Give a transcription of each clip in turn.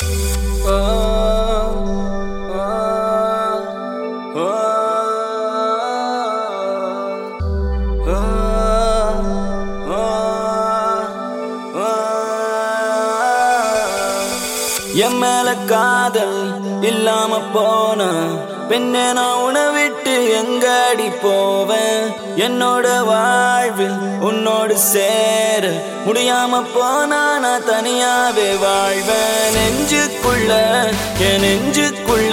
என் மேல காதல் இல்லாம போன பெண்ணே நான் உன்னை விட்டு எங்கடி போவேன். என்னோட வாழ்வில் உன்னோடு சேர முடியாம போனா நான் தனியாவே வாழ்வேன். நெஞ்சுக்குள்ள என் நெஞ்சுக்குள்ள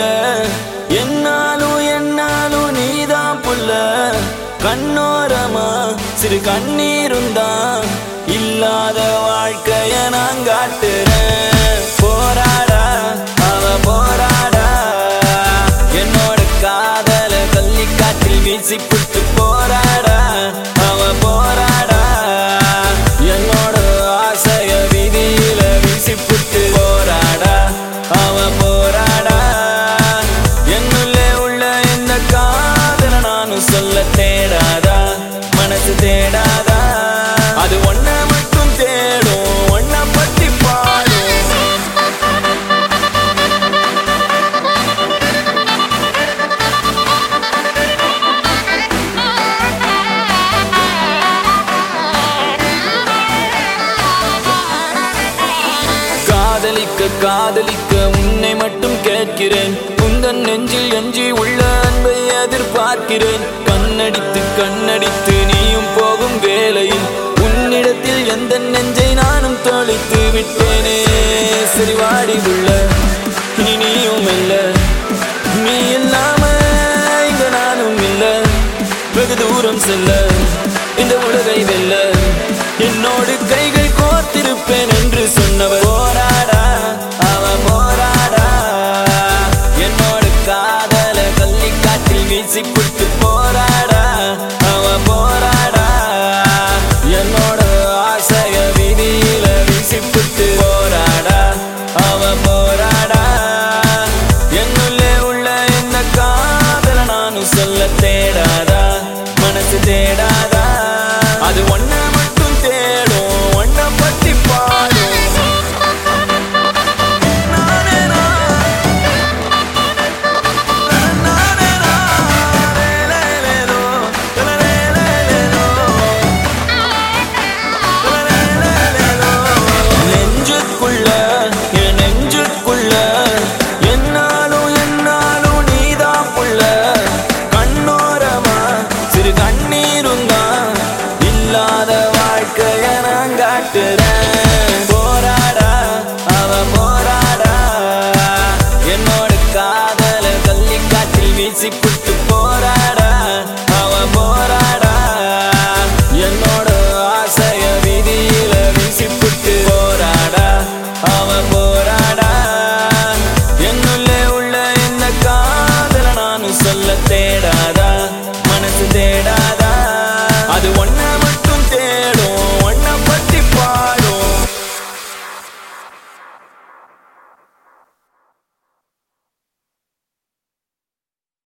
என்னாலும் நீதான் புள்ள. கண்ணோரமா சிறு கண்ணீருந்தான் இல்லாத வாழ்க்கைய நான் காட்டுறேன். போராடா அவ போராடா என்னோட காதல கள்ளி காற்றில் வீசி புட்டு போராடா அவ போராடா என்னோட ஆசைய விதியில வீசி புட்டு போராடா அவ போராடா. என்னுள்ளே உள்ள இந்த காதல நானும் சொல்ல தேடாதா மனசு தேடாதா. அது ஒன்ன மட்டும் தேடும் ஒன்ன பத்தி பாடும். காதலிக்க காதலிக்க உன்னை மட்டும் கேட்கிறேன். உந்தன் நெஞ்சில் எஞ்சி உள்ள அன்பை எதிர்பார்க்கிறேன். கண்ணடித்து கண்ணடித்து நீயும் போகும் வேளையில் உன்னிடத்தில் எந்த நெஞ்சை நானும் தொலைத்து விட்டேனே. சரி வாடி உள்ள இனி நீயும் இல்ல, நீ இல்லாம இங்க நானும் இல்ல. வெகு தூரம் செல்ல இந்த உலகை வெல்ல